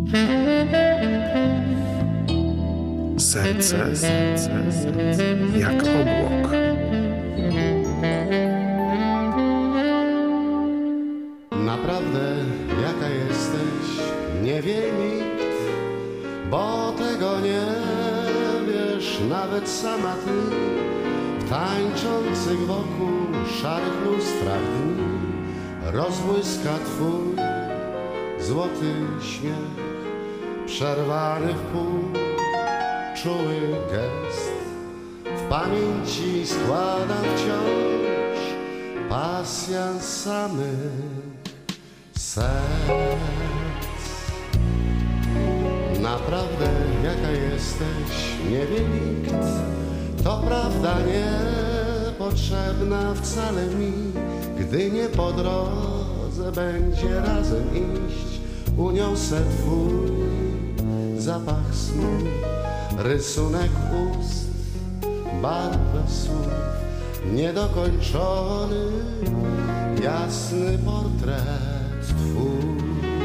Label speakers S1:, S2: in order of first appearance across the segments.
S1: Serce jak obłok.
S2: Naprawdę jaka jesteś, nie wie nikt, bo tego nie wiesz nawet sama ty. W tańczących wokół szarych lustrach dni rozbłyska twój złoty śmiech, przerwany w pół czuły gest. W pamięci składam wciąż pasjans samych serc. Naprawdę jaka jesteś, nie wie nikt, to prawda niepotrzebna wcale mi, gdy nie po drodze będzie razem iść. Uniosę twój zapach snu, rysunek ust, barwę słów, niedokończony, jasny portret twój.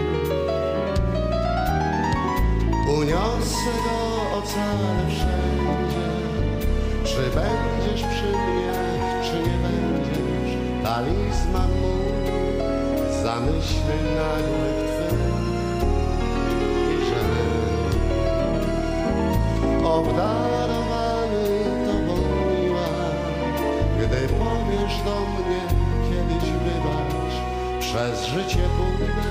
S2: Uniosę go ocalę wszędzie, czy będziesz przy mnie, czy nie będziesz. Talizman mój, zamyśleń nagłych twych i żal. Obdarowany tobą miła, gdy powiesz do mnie kiedyś wybacz, przez życie pójdę,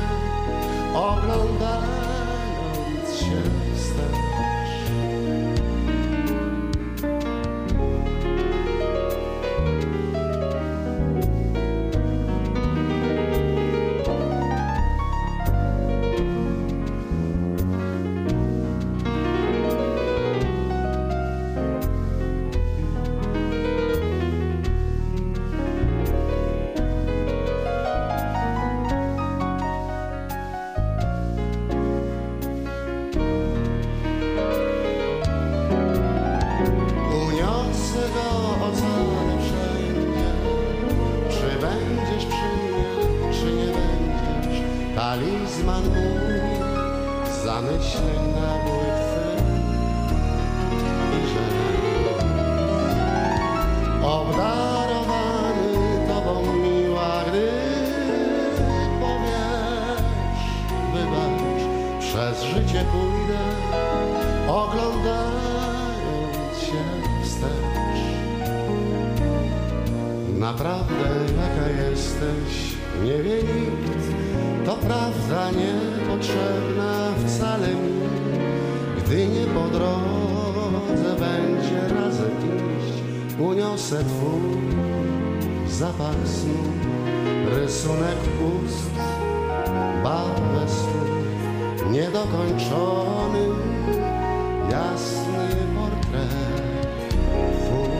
S2: oglądając się wstecz. Talizman mój, zamyśleń nagłych twych i żal. Obdarowany tobą miła, gdy powiesz wybacz, przez życie pójdę, oglądając się wstecz. Naprawdę jaka jesteś, nie wie nikt, to prawda niepotrzebna wcale mi, gdy nie po drodze będzie razem iść. Uniosę twój zapach snu, rysunek ust, barwę słów, niedokończony, jasny portret twój.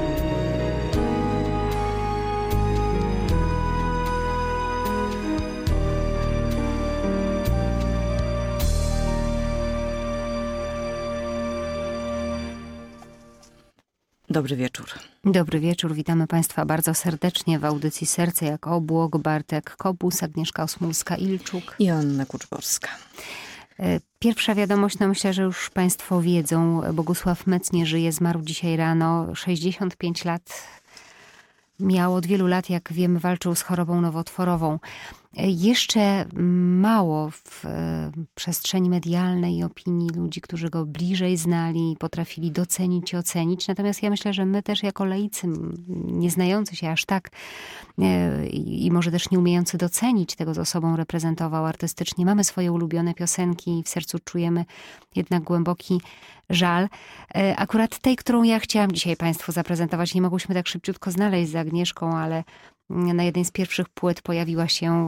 S3: Dobry wieczór.
S4: Dobry wieczór, witamy Państwa bardzo serdecznie w audycji Serce jak obłok. Bartek Kobus, Agnieszka Osmulska-Ilczuk
S3: i Anna Kuczborska.
S4: Pierwsza wiadomość, no myślę, że już Państwo wiedzą. Bogusław Mec nie żyje, zmarł dzisiaj rano. 65 lat miał, od wielu lat, jak wiemy, walczył z chorobą nowotworową. Jeszcze mało w przestrzeni medialnej i opinii ludzi, którzy go bliżej znali, potrafili docenić i ocenić. Natomiast ja myślę, że my też jako laicy, nie znający się aż tak i może też nie umiejący docenić tego, co sobą reprezentował artystycznie, mamy swoje ulubione piosenki i w sercu czujemy jednak głęboki żal. Akurat tej, którą ja chciałam dzisiaj Państwu zaprezentować, nie mogłyśmy tak szybciutko znaleźć z Agnieszką, ale na jednej z pierwszych płyt pojawiła się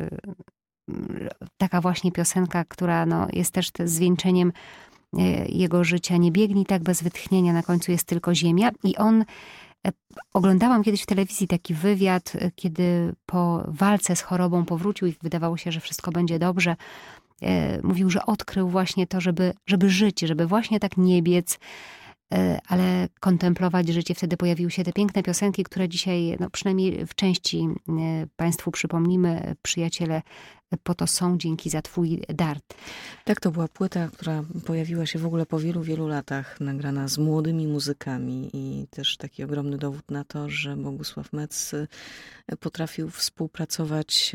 S4: taka właśnie piosenka, która no, jest też zwieńczeniem jego życia. Nie biegnij tak bez wytchnienia, na końcu jest tylko ziemia. I on, oglądałam kiedyś w telewizji taki wywiad, kiedy po walce z chorobą powrócił i wydawało się, że wszystko będzie dobrze. Mówił, że odkrył właśnie to, żeby żyć, żeby właśnie tak nie biec, ale kontemplować życie. Wtedy pojawiły się te piękne piosenki, które dzisiaj, no przynajmniej w części Państwu przypomnimy. Przyjaciele po to są, dzięki za twój dar.
S3: Tak, to była płyta, która pojawiła się w ogóle po wielu, wielu latach, nagrana z młodymi muzykami i też taki ogromny dowód na to, że Bogusław Metz potrafił współpracować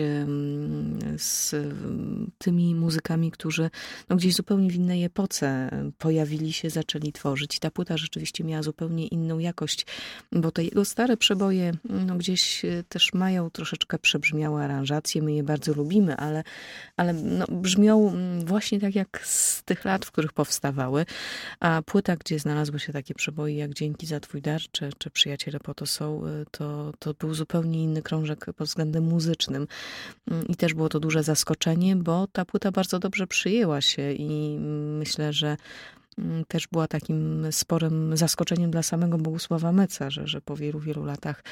S3: z tymi muzykami, którzy gdzieś zupełnie w innej epoce pojawili się, zaczęli tworzyć. I ta płyta rzeczywiście miała zupełnie inną jakość, bo te jego stare przeboje gdzieś też mają troszeczkę przebrzmiałe aranżacje. My je bardzo lubimy, ale brzmią właśnie tak jak z tych lat, w których powstawały. A płyta, gdzie znalazły się takie przeboje jak Dzięki za twój dar, czy Przyjaciele po to są, to był zupełnie inny krążek pod względem muzycznym. I też było to duże zaskoczenie, bo ta płyta bardzo dobrze przyjęła się i myślę, że też była takim sporym zaskoczeniem dla samego Bogusława Metza, że po wielu, wielu latach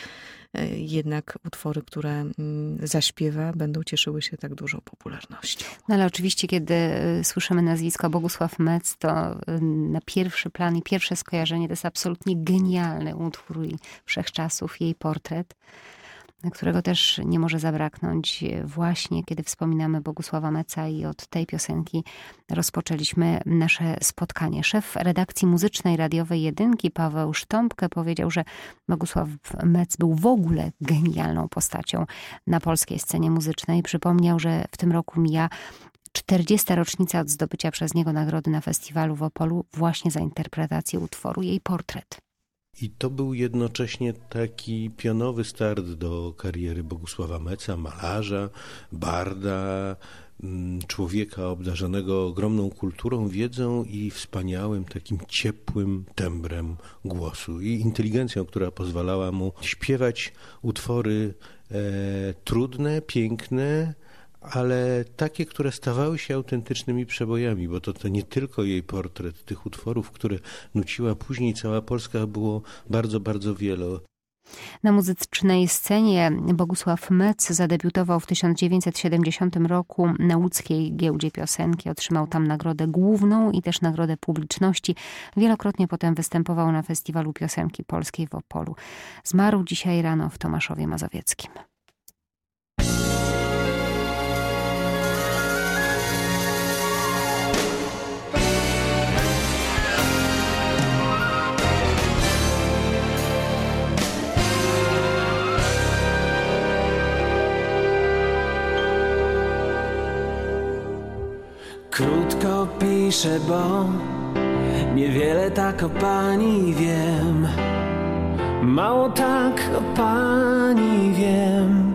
S3: jednak utwory, które zaśpiewa, będą cieszyły się tak dużą popularnością.
S4: No ale oczywiście, kiedy słyszymy nazwisko Bogusław Metz, to na pierwszy plan i pierwsze skojarzenie to jest absolutnie genialny utwór wszechczasów, Jej portret, którego też nie może zabraknąć właśnie, kiedy wspominamy Bogusława Metza i od tej piosenki rozpoczęliśmy nasze spotkanie. Szef redakcji muzycznej radiowej Jedynki, Paweł Sztompkę, powiedział, że Bogusław Metz był w ogóle genialną postacią na polskiej scenie muzycznej. Przypomniał, że w tym roku mija 40. rocznica od zdobycia przez niego nagrody na festiwalu w Opolu właśnie za interpretację utworu Jej portret.
S1: I to był jednocześnie taki pionowy start do kariery Bogusława Metza, malarza, barda, człowieka obdarzonego ogromną kulturą, wiedzą i wspaniałym, takim ciepłym tembrem głosu i inteligencją, która pozwalała mu śpiewać utwory trudne, piękne, ale takie, które stawały się autentycznymi przebojami, bo to nie tylko Jej portret, tych utworów, które nuciła później cała Polska, było bardzo, bardzo wiele.
S4: Na muzycznej scenie Bogusław Metz zadebiutował w 1970 roku na łódzkiej Giełdzie Piosenki. Otrzymał tam nagrodę główną i też nagrodę publiczności. Wielokrotnie potem występował na Festiwalu Piosenki Polskiej w Opolu. Zmarł dzisiaj rano w Tomaszowie Mazowieckim.
S5: Krótko piszę, bo niewiele tak o pani wiem. Mało tak o pani wiem.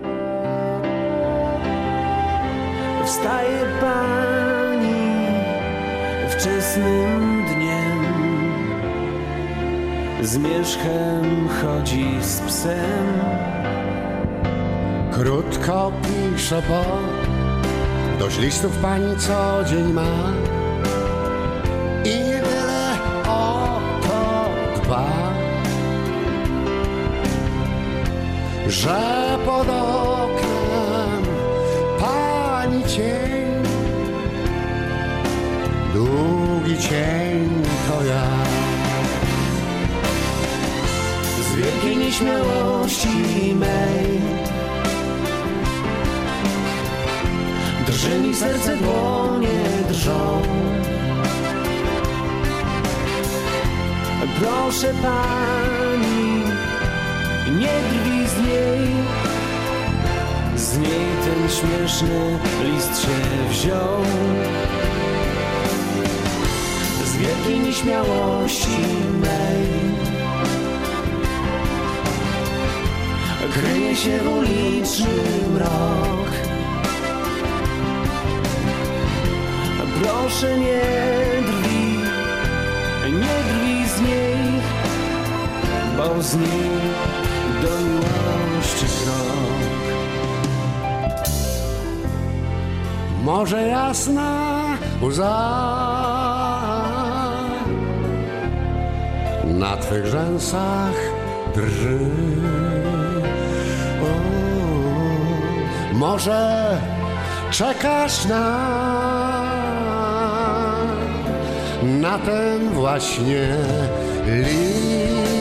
S5: Wstaje pani wczesnym dniem, z Zmierzchem chodzi z psem.
S2: Krótko piszę, bo dość listów pani co dzień ma i niewiele o to dba, że pod oknem pani cień, długi cień to ja.
S5: Z wielkiej nieśmiałości mej drży mi serce, dłonie drżą. Proszę pani, nie drwij z niej ten śmieszny list się wziął. Z wielkiej nieśmiałości mej kryje się uliczny mrok. Proszę nie drwij z niej, bo z niej do miłości krok.
S2: Może jasna łza na twych rzęsach drży. O, może czekasz na ten właśnie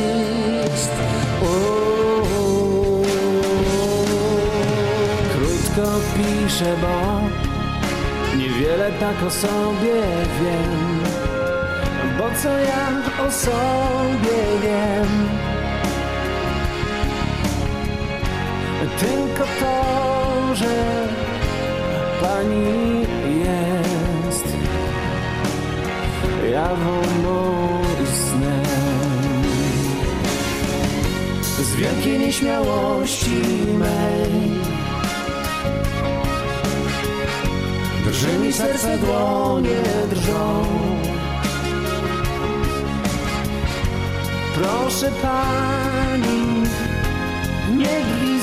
S2: list.
S5: wszystko piszę, bo niewiele tak o sobie wiem. Bo co ja o sobie wiem? Tylko to, że pani jest jawą i snem. Z wielkiej nieśmiałości mej drży mi serce, dłonie drżą. Proszę pani, nie drwi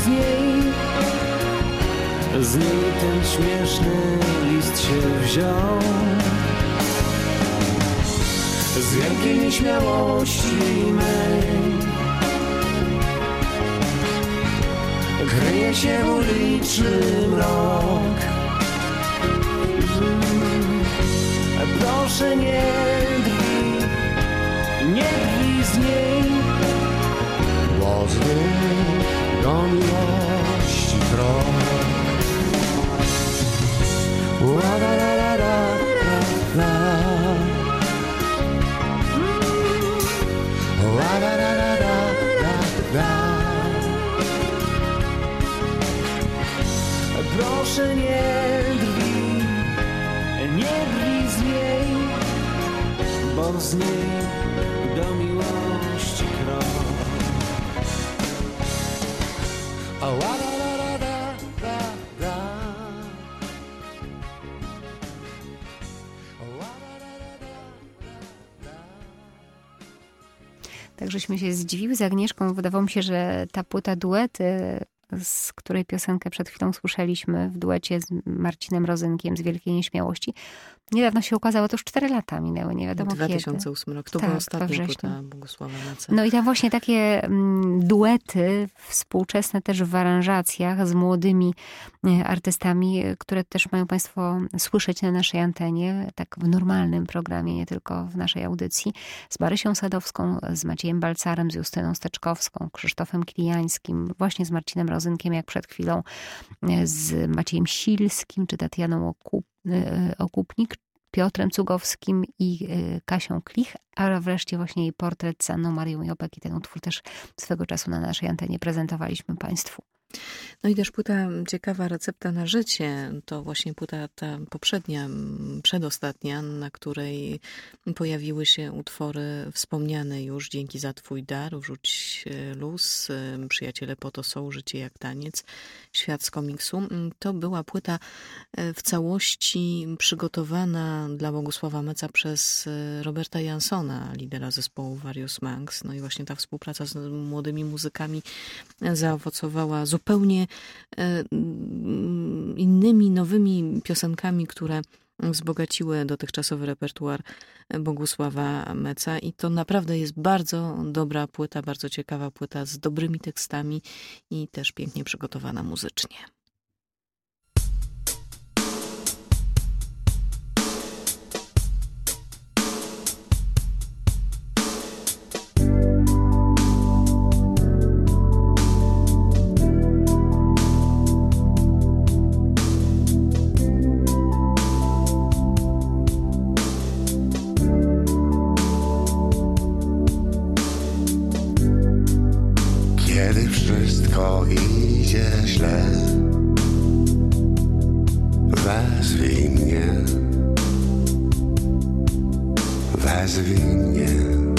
S5: z niej ten śmieszny list się wziął. Z wielkiej nieśmiałości mej kryje się uliczny mrok. Proszę nie drwi z niej,
S2: bo z niej do miłości krok. La la la la la la. La la la la la la.
S5: Proszę nie drwi z niej, bo z niej do miłości krok.
S2: La la la la la la.
S4: Tak żeśmy się zdziwiły z Agnieszką. Wydawało mi się, że ta płyta Duety, z której piosenkę przed chwilą słyszeliśmy w duecie z Marcinem Rozynkiem z Wielkiej Nieśmiałości, niedawno się ukazało, to już 4 lata minęły, nie wiadomo
S3: 2008
S4: kiedy.
S3: rok, to była ostatnia płyta Bogusława Meca.
S4: No i tam właśnie takie duety współczesne też w aranżacjach z młodymi artystami, które też mają Państwo słyszeć na naszej antenie, tak w normalnym programie, nie tylko w naszej audycji, z Marysią Sadowską, z Maciejem Balcarem, z Justyną Steczkowską, Krzysztofem Kiliańskim, właśnie z Marcinem Rozynkiem, jak przed chwilą, z Maciejem Silskim, czy Tatianą Okupnik, Piotrem Cugowskim i Kasią Klich, a wreszcie właśnie jej portret z Anną Marią Jopek i ten utwór też swego czasu na naszej antenie prezentowaliśmy Państwu.
S3: No i też płyta Ciekawa recepta na życie, to właśnie płyta ta poprzednia, przedostatnia, na której pojawiły się utwory wspomniane już Dzięki za twój dar, Wrzuć luz, Przyjaciele po to są, Życie jak taniec, Świat z komiksu. To była płyta w całości przygotowana dla Bogusława Meca przez Roberta Jansona, lidera zespołu Various Monks. No i właśnie ta współpraca z młodymi muzykami zaowocowała zupełnie innymi, nowymi piosenkami, które wzbogaciły dotychczasowy repertuar Bogusława Meca i to naprawdę jest bardzo dobra płyta, bardzo ciekawa płyta z dobrymi tekstami i też pięknie przygotowana muzycznie.
S2: Kiedy wszystko idzie źle, wezwij mnie, wezwij mnie.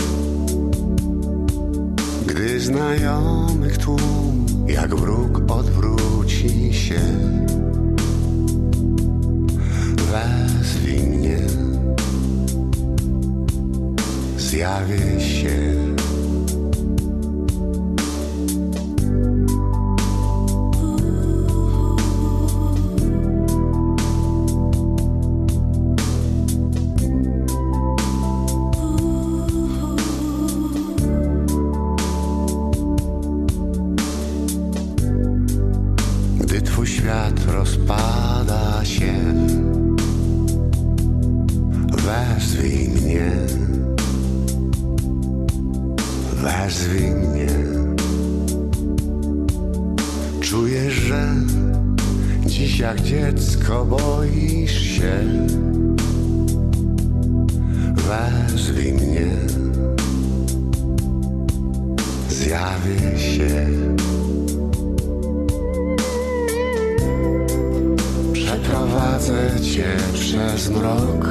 S2: Gdy znajomych tłum jak wróg odwróci się, wezwij mnie, zjawię się. Świat rozpada się, wezwij mnie, wezwij mnie. Czujesz, że dziś
S6: jak dziecko boisz się, wezwij mnie, zjawię się. Przeprowadzę cię przez mrok,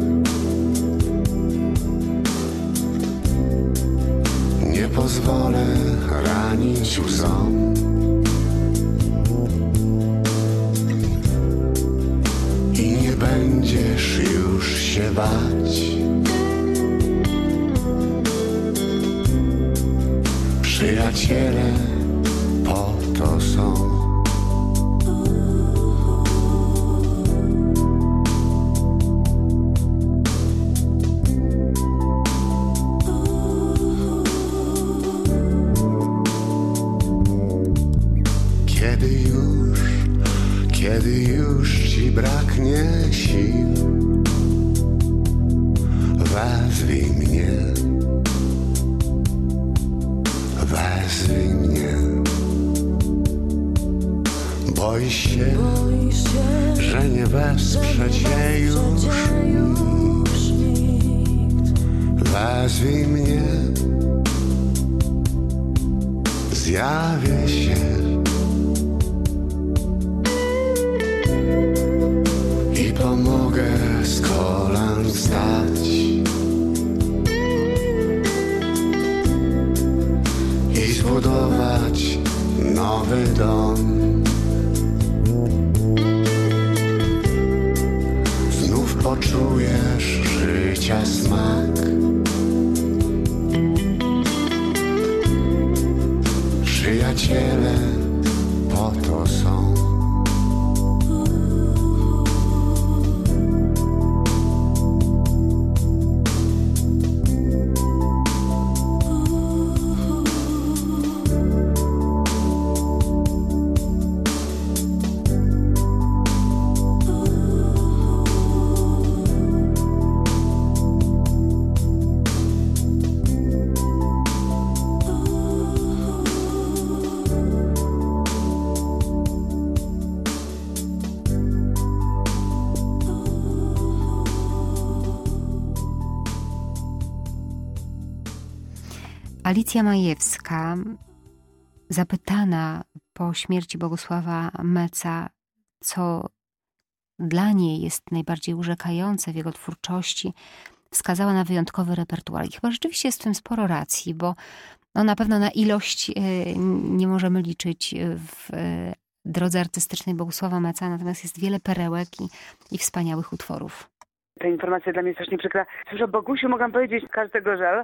S6: nie pozwolę ranić łzom. I nie będziesz już się bać. Przyjaciele po to są. Kiedy już ci braknie sił, wezwij mnie, wezwij mnie. Boisz się, że nie wesprze cię już nikt. Wezwij mnie, zjawię się. I pomogę z kolan wstać i zbudować nowy dom. Znów poczujesz życia smak. Przyjaciele po to są.
S4: Alicja Majewska, zapytana po śmierci Bogusława Meca, co dla niej jest najbardziej urzekające w jego twórczości, wskazała na wyjątkowy repertuar. I chyba rzeczywiście jest w tym sporo racji, bo na pewno na ilość nie możemy liczyć w drodze artystycznej Bogusława Meca, natomiast jest wiele perełek i wspaniałych utworów.
S7: Ta informacja dla mnie strasznie przykra. Cóż, o Bogusiu mogłam powiedzieć każdego żal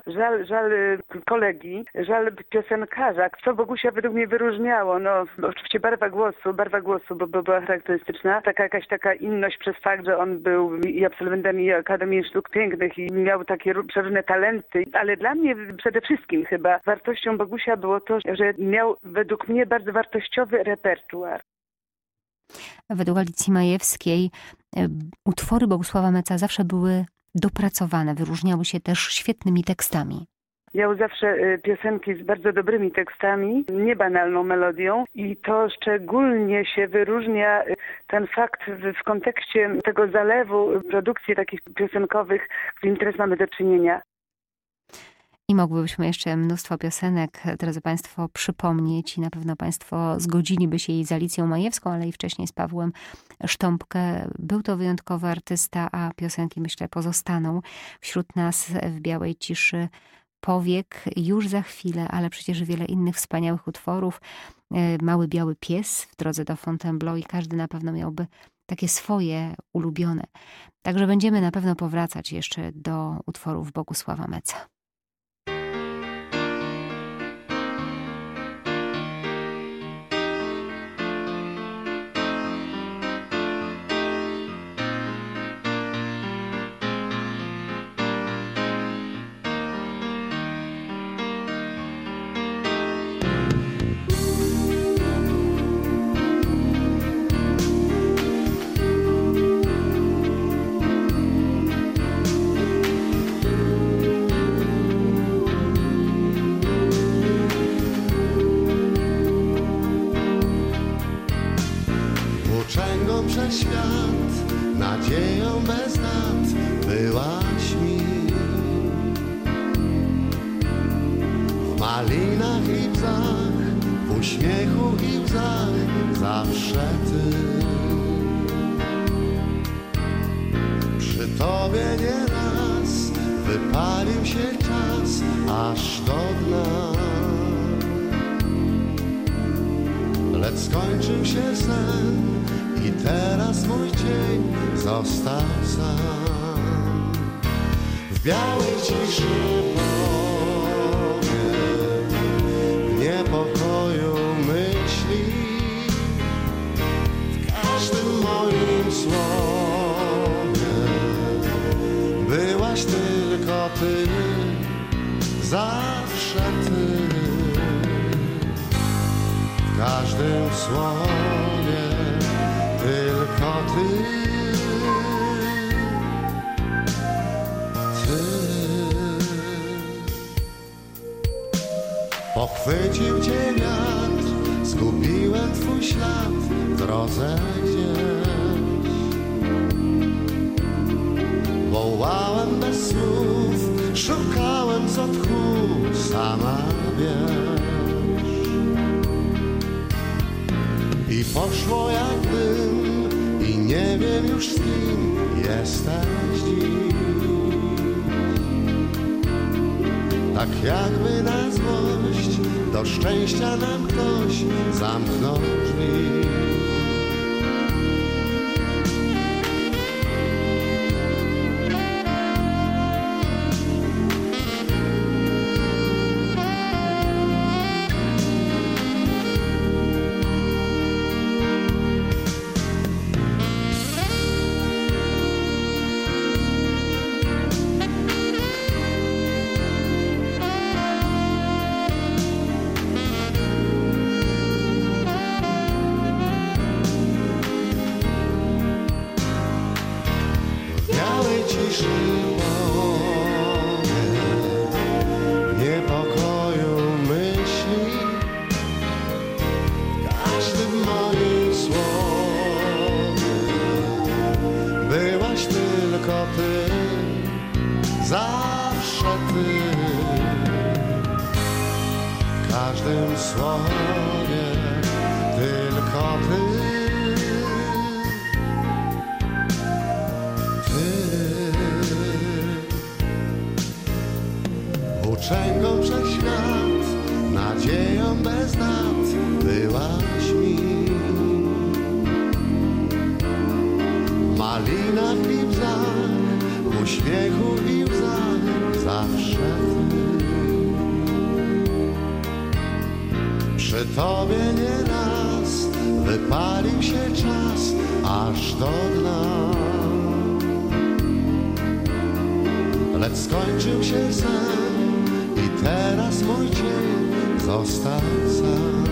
S7: kolegi, żal piosenkarza. Co Bogusia według mnie wyróżniało? No oczywiście barwa głosu, bo była charakterystyczna. Jakaś taka inność przez fakt, że on był i absolwentem i Akademii Sztuk Pięknych i miał takie przeróżne talenty. Ale dla mnie przede wszystkim chyba wartością Bogusia było to, że miał według mnie bardzo wartościowy repertuar.
S4: Według Alicji Majewskiej utwory Bogusława Meca zawsze były dopracowane, wyróżniały się też świetnymi tekstami.
S7: Miał zawsze piosenki z bardzo dobrymi tekstami, niebanalną melodią i to szczególnie się wyróżnia ten fakt w kontekście tego zalewu produkcji takich piosenkowych, z którym teraz mamy do czynienia.
S4: I mogłybyśmy jeszcze mnóstwo piosenek, drodzy Państwo, przypomnieć i na pewno Państwo zgodziliby się i z Alicją Majewską, ale i wcześniej z Pawłem Sztompkę. Był to wyjątkowy artysta, a piosenki, myślę, pozostaną wśród nas w białej ciszy powiek już za chwilę, ale przecież wiele innych wspaniałych utworów. Mały biały pies w drodze do Fontainebleau i każdy na pewno miałby takie swoje ulubione. Także będziemy na pewno powracać jeszcze do utworów Bogusława Meca.
S6: łzach, w uśmiechu i łzach zawsze ty. Przy tobie nieraz wypalił się czas aż do dna, lecz skończył się sen i teraz mój dzień został sam. W białej ciszy powiem, w niepokoju myśli, w każdym moim słowie byłaś tylko ty, zawsze ty. W każdym słowie tylko ty. Pochwycił cię wiatr, zgubiłem twój ślad w drodze gdzieś. Wołałem bez słów, szukałem co tchu, sama wiesz. I poszło jak dym i nie wiem już z kim jesteś dziś. Tak jakby na złość do szczęścia nam ktoś zamknął drzwi. Włóczęgą przez świat, nadzieją bez dat byłaś mi. Malina w łzach, w uśmiechu i łzach zawsze ty. Przy tobie nieraz wypalił się czas aż do dna, lecz skończył się sen i teraz mój dzień został sam.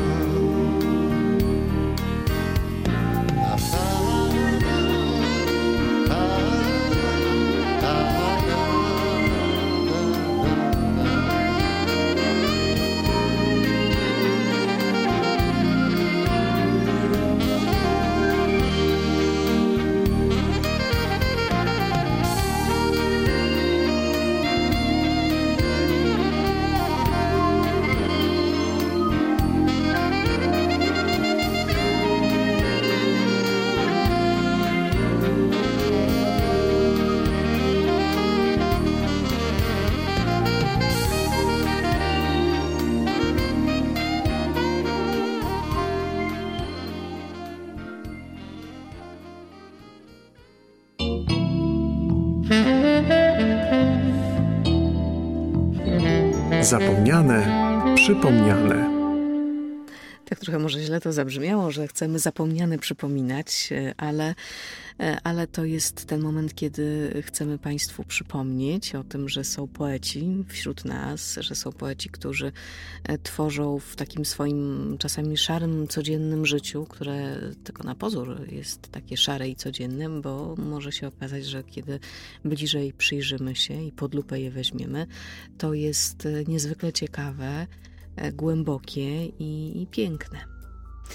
S8: Zapomniane, przypomniane.
S3: Tak trochę może źle to zabrzmiało, że chcemy zapomniane przypominać, ale to jest ten moment, kiedy chcemy Państwu przypomnieć o tym, że są poeci wśród nas, że są poeci, którzy tworzą w takim swoim czasami szarym, codziennym życiu, które tylko na pozór jest takie szare i codzienne, bo może się okazać, że kiedy bliżej przyjrzymy się i pod lupę je weźmiemy, to jest niezwykle ciekawe, głębokie i piękne.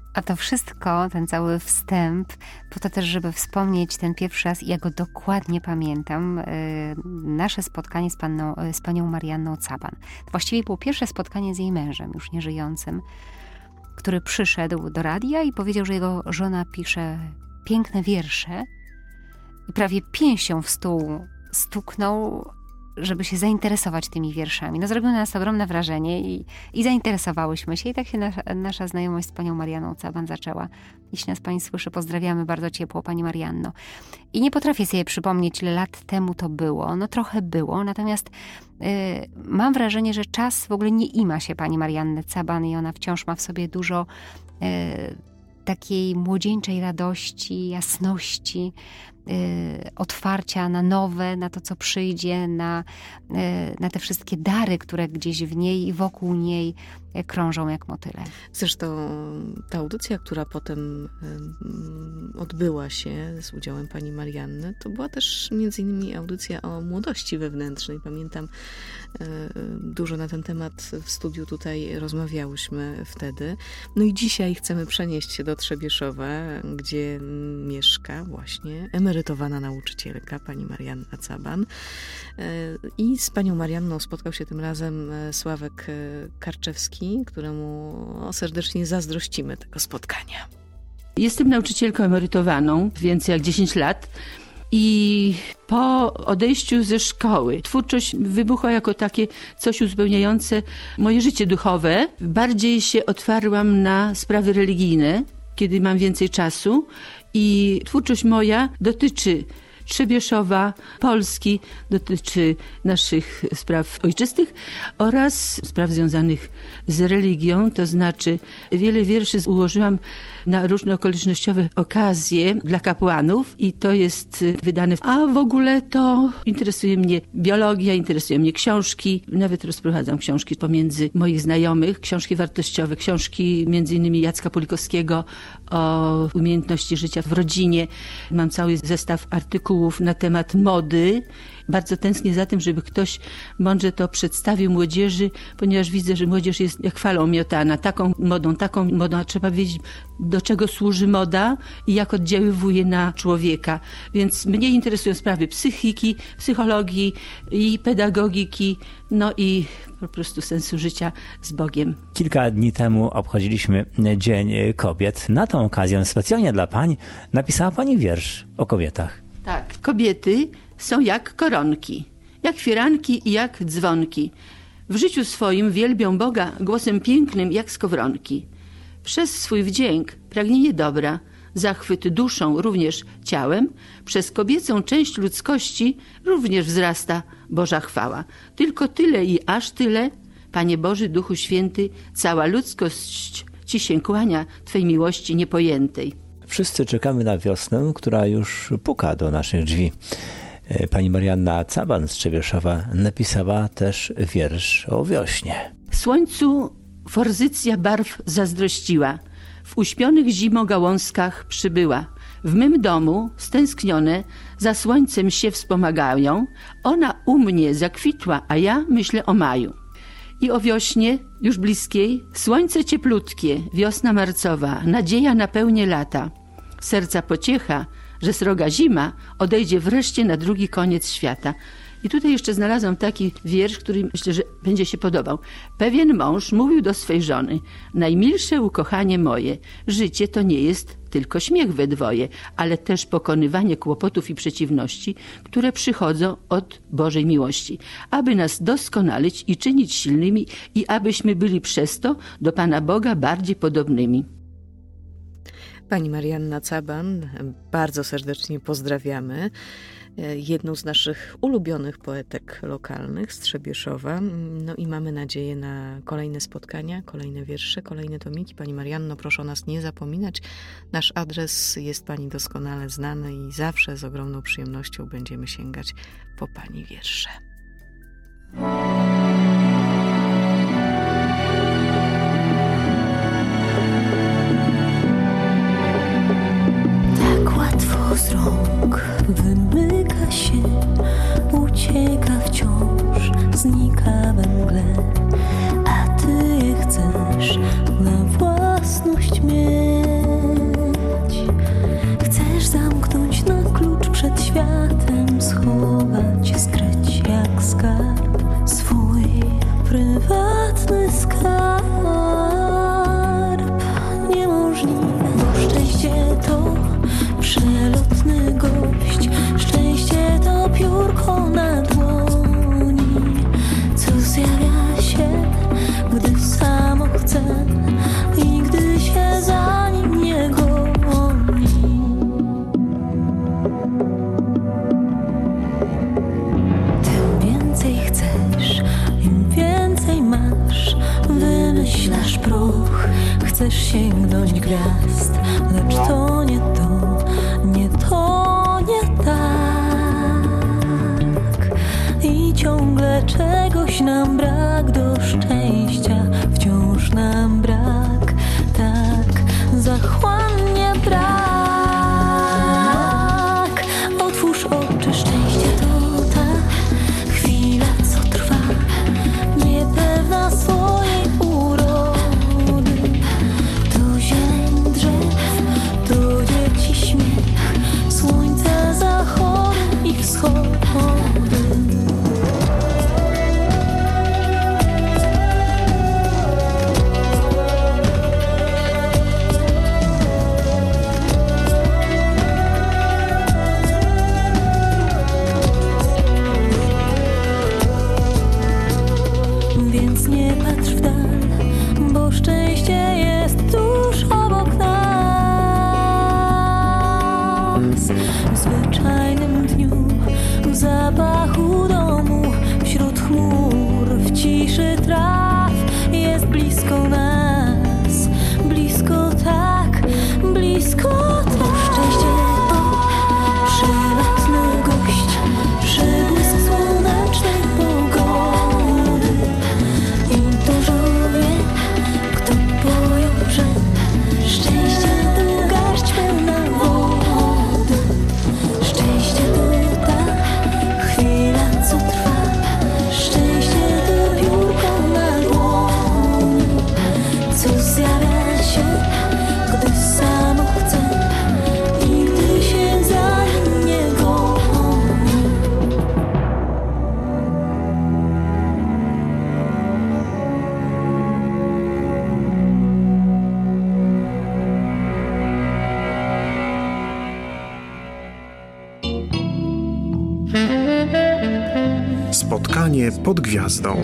S4: A to wszystko, ten cały wstęp, po to też, żeby wspomnieć ten pierwszy raz, ja go dokładnie pamiętam, nasze spotkanie z panią Marianną Caban. To właściwie było pierwsze spotkanie z jej mężem, już nieżyjącym, który przyszedł do radia i powiedział, że jego żona pisze piękne wiersze i prawie pięścią w stół stuknął, żeby się zainteresować tymi wierszami. No, zrobiło na nas ogromne wrażenie i zainteresowałyśmy się i tak się nasza znajomość z panią Marianną Caban zaczęła. Jeśli nas pani słyszy, pozdrawiamy bardzo ciepło, pani Marianno. I nie potrafię sobie przypomnieć, ile lat temu to było. No trochę było, natomiast mam wrażenie, że czas w ogóle nie ima się pani Marianny Caban i ona wciąż ma w sobie dużo takiej młodzieńczej radości, jasności, otwarcia na nowe, na to, co przyjdzie, na te wszystkie dary, które gdzieś w niej i wokół niej krążą jak motyle.
S3: Zresztą ta audycja, która potem odbyła się z udziałem pani Marianny, to była też między innymi audycja o młodości wewnętrznej. Pamiętam, dużo na ten temat w studiu tutaj rozmawiałyśmy wtedy. No i dzisiaj chcemy przenieść się do Trzebieszowa, gdzie mieszka właśnie emerytowana nauczycielka, pani Marianna Caban. I z panią Marianną spotkał się tym razem Sławek Karczewski, któremu serdecznie zazdrościmy tego spotkania.
S9: Jestem nauczycielką emerytowaną, więcej jak 10 lat. I po odejściu ze szkoły twórczość wybuchła jako takie coś uzupełniające moje życie duchowe. Bardziej się otwarłam na sprawy religijne, kiedy mam więcej czasu i twórczość moja dotyczy Trzebieszowa, Polski, dotyczy naszych spraw ojczystych oraz spraw związanych z religią, to znaczy wiele wierszy ułożyłam na różne okolicznościowe okazje dla kapłanów i to jest wydane. A w ogóle to interesuje mnie biologia, interesuje mnie książki, nawet rozprowadzam książki pomiędzy moich znajomych, książki wartościowe, książki między innymi Jacka Pulikowskiego o umiejętności życia w rodzinie. Mam cały zestaw artykułów na temat mody. Bardzo tęsknię za tym, żeby ktoś mądrze to przedstawił młodzieży, ponieważ widzę, że młodzież jest jak falą miotana. Taką modą, a trzeba wiedzieć, do czego służy moda i jak oddziaływuje na człowieka. Więc mnie interesują sprawy psychiki, psychologii i pedagogiki, no i po prostu sensu życia z Bogiem.
S10: Kilka dni temu obchodziliśmy Dzień Kobiet. Na tą okazję specjalnie dla pań napisała pani wiersz o kobietach.
S9: Tak, kobiety są jak koronki, jak firanki i jak dzwonki. W życiu swoim wielbią Boga głosem pięknym jak skowronki. Przez swój wdzięk, pragnienie dobra, zachwyt duszą, również ciałem, przez kobiecą część ludzkości również wzrasta Boża chwała. Tylko tyle i aż tyle, Panie Boży, Duchu Święty, cała ludzkość Ci się kłania, Twej miłości niepojętej.
S10: Wszyscy czekamy na wiosnę, która już puka do naszych drzwi. Pani Marianna Caban z Trzebieszowa napisała też wiersz o wiośnie.
S9: Słońcu forzycja barw zazdrościła, w uśpionych zimą gałązkach przybyła. W mym domu, stęsknione, za słońcem się wspomagają. Ona u mnie zakwitła, a ja myślę o maju. I o wiośnie, już bliskiej, słońce cieplutkie, wiosna marcowa, nadzieja napełni lata. Serca pociecha, że sroga zima odejdzie wreszcie na drugi koniec świata. I tutaj jeszcze znalazłam taki wiersz, który myślę, że będzie się podobał. Pewien mąż mówił do swej żony: najmilsze ukochanie moje, życie to nie jest tylko śmiech we dwoje, ale też pokonywanie kłopotów i przeciwności, które przychodzą od Bożej miłości, aby nas doskonalić i czynić silnymi i abyśmy byli przez to do Pana Boga bardziej podobnymi.
S3: Pani Marianna Caban, bardzo serdecznie pozdrawiamy. Jedną z naszych ulubionych poetek lokalnych z Trzebieszowa. No i mamy nadzieję na kolejne spotkania, kolejne wiersze, kolejne tomiki. Pani Marianno, proszę o nas nie zapominać. Nasz adres jest Pani doskonale znany i zawsze z ogromną przyjemnością będziemy sięgać po Pani wiersze.
S11: Z rąk wymyka się, ucieka wciąż, znika we mgle, a ty je chcesz na własność mieć. tam schować, skryć jak skarb swój prywatny skarb. Niemożliwe, bo szczęście to przelotny gość, szczęście to piórko na dłoni, co zjawia się, gdy samo chce i gdy się za nim nie goni. Tym więcej chcesz, im więcej masz, wymyślasz proch, chcesz sięgnąć gwiazd, lecz to nie to, nie to, nie tak. I ciągle czegoś nam brak, do szczęścia wciąż nam brak, tak zachłannie brak. Otwórz oczy, szczęście to ta chwila, co trwa, niepewna swojej urody. To zieleń drzew, to dzieci śmiech, słońce zachody i wschody. Więc nie patrz w dal, bo szczęście jest tuż obok nas. W zwyczajnym dniu, w zapachu domu, wśród chmur, w ciszy traw, jest blisko nas, blisko tak, blisko tak. Szczęście to przelotny gość, przybłysk słonecznej pogody. I dużo wie, kto pojął, że szczęście to garść pełna wody. Szczęście to ta chwila, co trwa, szczęście to piórko na dłoni, co zjawia się, gdy samo chce i gdy się za nim nie goni.
S8: Spotkanie pod gwiazdą.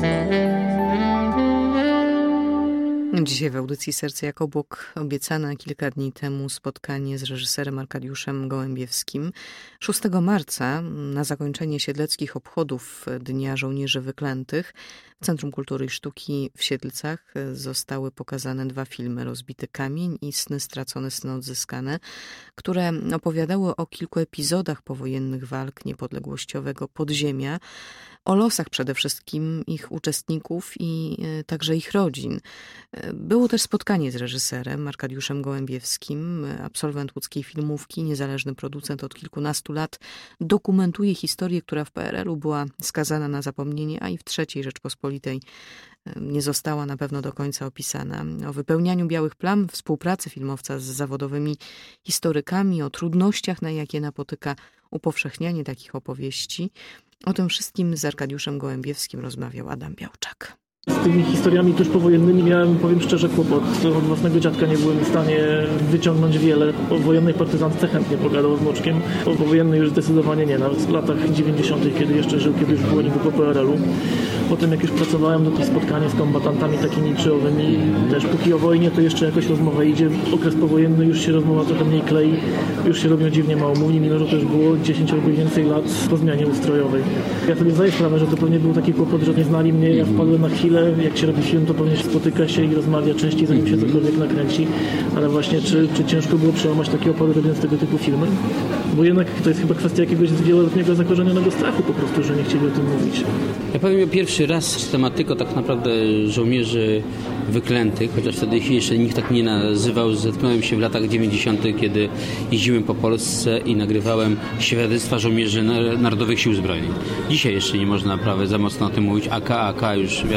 S3: Dzisiaj w audycji Serce jak obłok obiecane kilka dni temu spotkanie z reżyserem Arkadiuszem Gołębiewskim. 6 marca na zakończenie siedleckich obchodów Dnia Żołnierzy Wyklętych w Centrum Kultury i Sztuki w Siedlcach zostały pokazane 2 filmy, Rozbity kamień i Sny stracone, sny odzyskane, które opowiadały o kilku epizodach powojennych walk niepodległościowego podziemia, o losach przede wszystkim ich uczestników i także ich rodzin. Było też spotkanie z reżyserem Arkadiuszem Gołębiewskim, absolwent łódzkiej filmówki, niezależny producent od kilkunastu lat, dokumentuje historię, która w PRL-u była skazana na zapomnienie, a i w III Rzeczpospolitej nie została na pewno do końca opisana. O wypełnianiu białych plam, współpracy filmowca z zawodowymi historykami, o trudnościach, na jakie napotyka upowszechnianie takich opowieści. O tym wszystkim z Arkadiuszem Gołębiewskim rozmawiał Adam Białczak.
S12: Z tymi historiami tuż powojennymi miałem, powiem szczerze, kłopot. Od własnego dziadka nie byłem w stanie wyciągnąć wiele. O wojennej partyzantce chętnie pogadał z wnuczkiem. O powojennej już zdecydowanie nie. Nawet w latach 90., kiedy jeszcze żył, kiedy już było niby po PRL-u. Potem jak już pracowałem, no to spotkanie z kombatantami takimi czołowymi. Też póki o wojnie, to jeszcze jakoś rozmowa idzie. Okres powojenny już się rozmowa trochę mniej klei. Już się robią dziwnie małomówni, mimo że to już było 10 albo więcej lat po zmianie ustrojowej. Ja sobie zdaję sprawę, że to pewnie był taki kłopot, że nie znali mnie. Ja wpadłem na chwilę. Jak się robi film, to pewnie się spotyka się i rozmawia częściej, zanim się cokolwiek nakręci. Ale właśnie, czy ciężko było przełamać takie opady, robiąc tego typu filmy? Bo jednak to jest chyba kwestia jakiegoś wieloletniego zakorzenionego strachu po prostu, że nie chcieli o tym mówić.
S13: Ja powiem pierwszy raz z tematyką tak naprawdę żołnierzy wyklętych, chociaż wtedy ich jeszcze nikt tak nie nazywał. Zetknąłem się w latach 90., kiedy jeździłem po Polsce i nagrywałem świadectwa żołnierzy Narodowych Sił Zbrojnych. Dzisiaj jeszcze nie można prawie za mocno o tym mówić. AK już wiadomo, wszyscy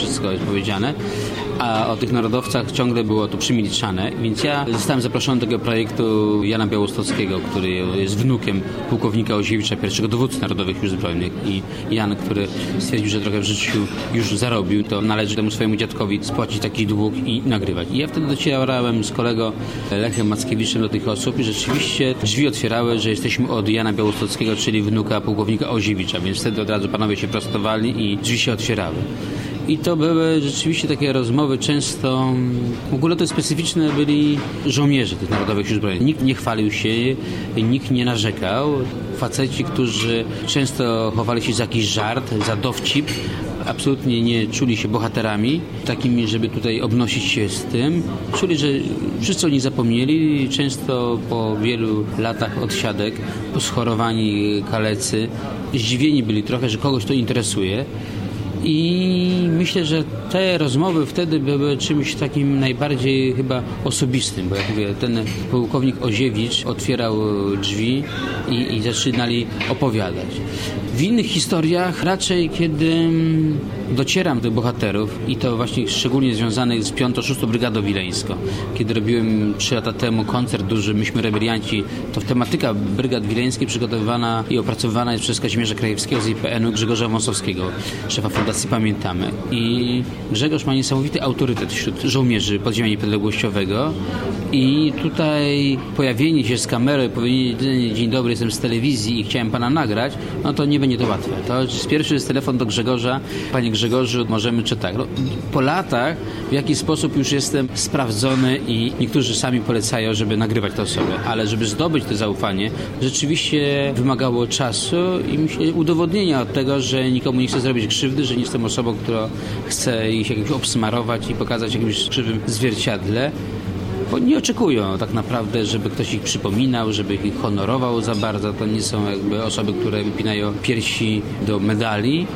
S13: wszystko jest powiedziane, a o tych narodowcach ciągle było to przymilczane, więc ja zostałem zaproszony do tego projektu Jana Białostockiego, który jest wnukiem pułkownika Oziewicza, pierwszego dowódcy Narodowych Sił Zbrojnych, i Jan, który stwierdził, że trochę w życiu już zarobił, to należy temu swojemu dziadkowi spłacić taki dług i nagrywać. I ja wtedy docierałem z kolegą Lechem Mackiewiczem do tych osób i rzeczywiście drzwi otwierały, że jesteśmy od Jana Białostockiego, czyli wnuka pułkownika Oziewicza, więc wtedy od razu panowie się prostowali i drzwi się otwierały. I to były rzeczywiście takie rozmowy często, w ogóle to specyficzne byli żołnierze tych Narodowych Sił Zbrojnych. Nikt nie chwalił się, nikt nie narzekał. Faceci, którzy często chowali się za jakiś żart, za dowcip, absolutnie nie czuli się bohaterami, takimi, żeby tutaj obnosić się z tym. Czuli, że wszyscy o nich zapomnieli. Często po wielu latach odsiadek, poschorowani kalecy, zdziwieni byli trochę, że kogoś to interesuje. I myślę, że te rozmowy wtedy były czymś takim najbardziej chyba osobistym, bo jak mówię, ten pułkownik Oziewicz otwierał drzwi i zaczynali opowiadać. W innych historiach raczej, kiedy docieram do bohaterów, i to właśnie szczególnie związanych z 5-6 Brygadą Wileńską. Kiedy robiłem 3 lata temu koncert duży Myśmy Rebelianci, to tematyka Brygad Wileńskiej przygotowywana i opracowywana jest przez Kazimierza Krajewskiego z IPN-u, Grzegorza Wąsowskiego, szefa Fundacji Pamiętamy. I Grzegorz ma niesamowity autorytet wśród żołnierzy podziemia niepodległościowego i tutaj pojawienie się z kamerą i powiedzieć: dzień dobry, jestem z telewizji i chciałem pana nagrać, no to nie będzie to łatwe. To pierwszy jest telefon do Grzegorza: panie Grzegorzu, możemy czy tak. No, po latach w jakiś sposób już jestem sprawdzony i niektórzy sami polecają, żeby nagrywać te osoby, ale żeby zdobyć to zaufanie, rzeczywiście wymagało czasu i myślę udowodnienia od tego, że nikomu nie chcę zrobić krzywdy, że nie jestem osobą, która chce ich jakoś obsmarować i pokazać w jakimś krzywym zwierciadle. Bo nie oczekują tak naprawdę, żeby ktoś ich przypominał, żeby ich honorował za bardzo. To nie są jakby osoby, które wypinają piersi do medali.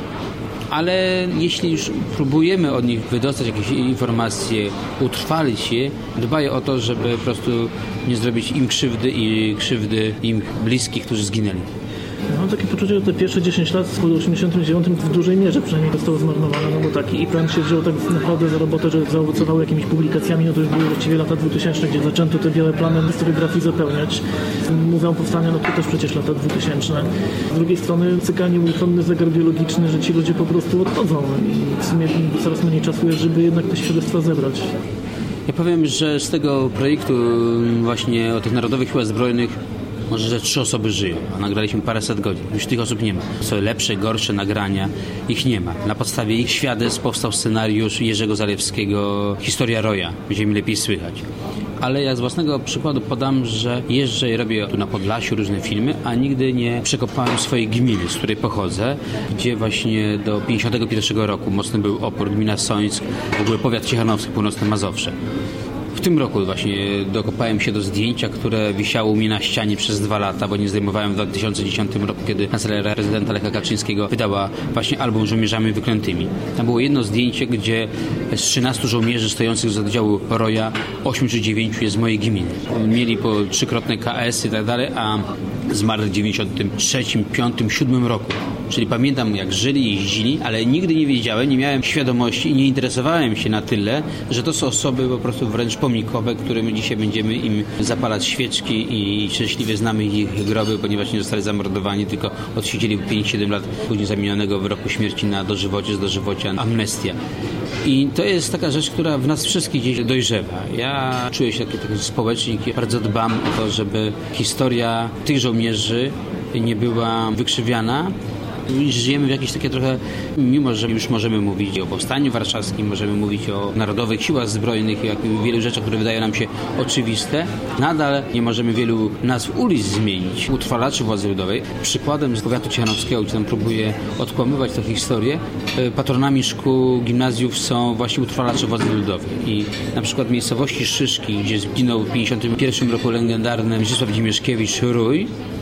S13: Ale jeśli już próbujemy od nich wydostać jakieś informacje, utrwalić je, dbają o to, żeby po prostu nie zrobić im krzywdy i krzywdy im bliskich, którzy zginęli.
S12: Mam takie poczucie, że te pierwsze 10 lat po 89 w dużej mierze przynajmniej zostało zmarnowane, no bo taki IPN się wziął tak naprawdę za robotę, że zaowocowało jakimiś publikacjami, no to już były właściwie lata 2000, gdzie zaczęto te białe plany historiografii zapełniać. Muzeum Powstania, no to też przecież lata 2000. Z drugiej strony cykanie uchronny zegar biologiczny, że ci ludzie po prostu odchodzą i w sumie coraz mniej czasu jest, żeby jednak te świadectwa zebrać.
S13: Ja powiem, że z tego projektu właśnie o tych Narodowych Siłach Zbrojnych może, że 3 osoby żyją, a nagraliśmy paręset godzin. Już tych osób nie ma. Są lepsze, gorsze nagrania, ich nie ma. Na podstawie ich świadectw powstał scenariusz Jerzego Zalewskiego Historia Roja. Będzie mi lepiej słychać. Ale ja z własnego przykładu podam, że jeżdżę i robię tu na Podlasiu różne filmy, a nigdy nie przekopałem swojej gminy, z której pochodzę, gdzie właśnie do 51 roku mocny był opór, gmina Sońsk, w ogóle powiat ciechanowski, północne Mazowsze. W tym roku właśnie dokopałem się do zdjęcia, które wisiało u mnie na ścianie przez 2 lata, bo nie zdejmowałem w 2010 roku, kiedy kancelaria prezydenta Lecha Kaczyńskiego wydała właśnie album Żołnierzami Wyklętymi. Tam było jedno zdjęcie, gdzie z 13 żołnierzy stojących z oddziału Roja 8 czy 9 jest z mojej gminy. Mieli po 3-krotne KS i tak dalej, a zmarli w 93, 5, 7 roku. Czyli pamiętam, jak żyli, jeździli, ale nigdy nie wiedziałem, nie miałem świadomości i nie interesowałem się na tyle, że to są osoby po prostu wręcz pomnikowe, które my dzisiaj będziemy im zapalać świeczki i szczęśliwie znamy ich groby, ponieważ nie zostali zamordowani, tylko odsiedzieli 5-7 lat później zamienionego wyroku śmierci na dożywocie, z dożywocia amnestia. I to jest taka rzecz, która w nas wszystkich gdzieś dojrzewa. Ja czuję się taki społecznik i bardzo dbam o to, żeby historia tych żołnierzy nie była wykrzywiana. Żyjemy w jakieś takie trochę, mimo że już możemy mówić o Powstaniu Warszawskim, możemy mówić o Narodowych Siłach Zbrojnych i o wielu rzeczach, które wydają nam się oczywiste, nadal nie możemy wielu nazw ulic zmienić. Utrwalaczy władzy ludowej. Przykładem z powiatu ciechanowskiego, gdzie tam próbuje odkłamywać tę historię, patronami szkół, gimnazjów są właśnie utrwalacze władzy ludowej. I na przykład w miejscowości Szyszki, gdzie zginął w 1951 roku legendarny Mieczysław Dzimieszkiewicz Rój,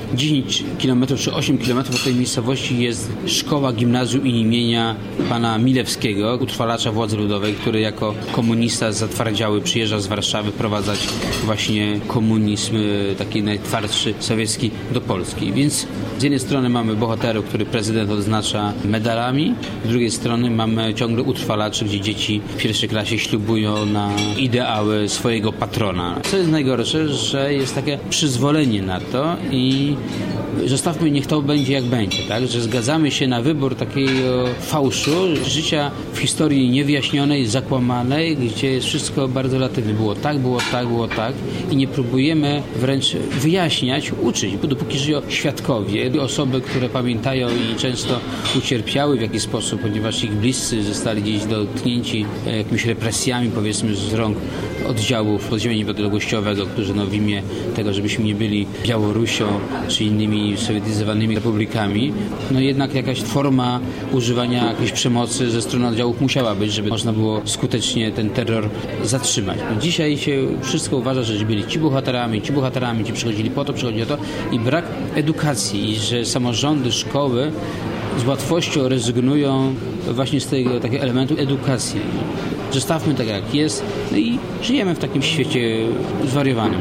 S13: 10 km czy 8 km od tej miejscowości jest szkoła gimnazjum imienia pana Milewskiego, utrwalacza władzy ludowej, który jako komunista zatwardziały przyjeżdża z Warszawy wprowadzać właśnie komunizm taki najtwardszy sowiecki do Polski. Więc z jednej strony mamy bohaterów, który prezydent odznacza medalami, z drugiej strony mamy ciągle utrwalaczy, gdzie dzieci w pierwszej klasie ślubują na ideały swojego patrona. Co jest najgorsze, że jest takie przyzwolenie na to i zostawmy, niech to będzie jak będzie, tak? Że zgadzamy się na wybór takiego fałszu, życia w historii niewyjaśnionej, zakłamanej, gdzie jest wszystko bardzo relatywne. Było tak, było tak, było tak i nie próbujemy wręcz wyjaśniać, uczyć, bo dopóki żyją świadkowie, osoby, które pamiętają i często ucierpiały w jakiś sposób, ponieważ ich bliscy zostali gdzieś dotknięci jakimiś represjami, powiedzmy, z rąk oddziałów podziemia niepodległościowego, którzy w imię tego, żebyśmy nie byli Białorusią czy innymi sowietyzowanymi republikami, jednak jakaś forma używania jakiejś przemocy ze strony oddziałów musiała być, żeby można było skutecznie ten terror zatrzymać. Dzisiaj się wszystko uważa, że byli ci bohaterami, ci przychodzili po to, przychodzili o to i brak edukacji, i że samorządy, szkoły z łatwością rezygnują właśnie z tego takiego elementu edukacji. Zostawmy tak jak jest, i żyjemy w takim świecie zwariowanym.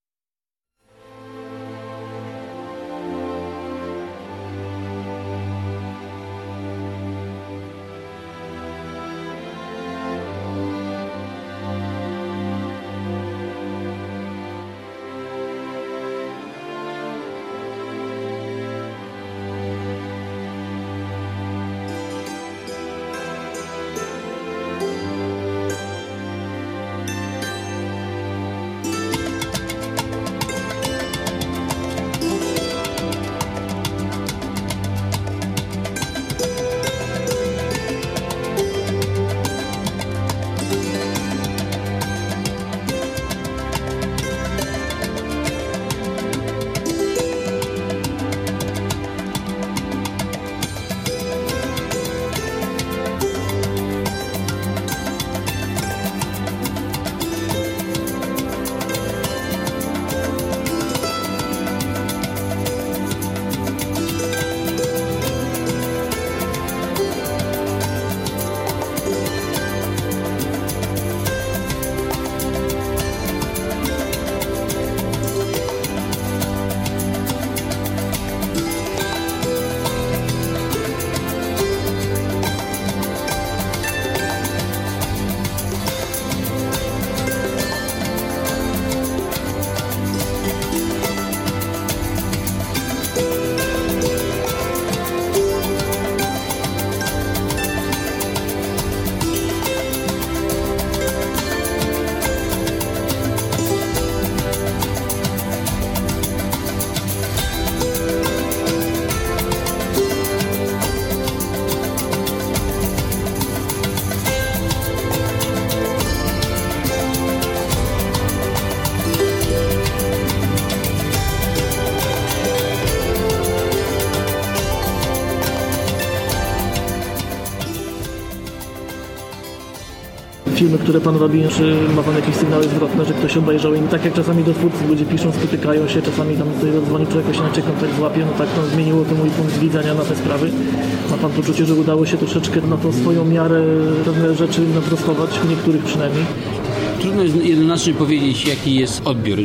S12: Filmy, które pan robi, czy ma pan jakieś sygnały zwrotne, że ktoś obejrzał i tak jak czasami dowódcy ludzie piszą, spotykają się, czasami tam sobie zadzwoni, czy jakoś inaczej kontakt złapie, tak zmieniło to mój punkt widzenia na te sprawy. Ma pan poczucie, że udało się troszeczkę na tą swoją miarę pewne rzeczy naprostować, w niektórych przynajmniej?
S13: Trudno jest jednoznacznie powiedzieć, jaki jest odbiór.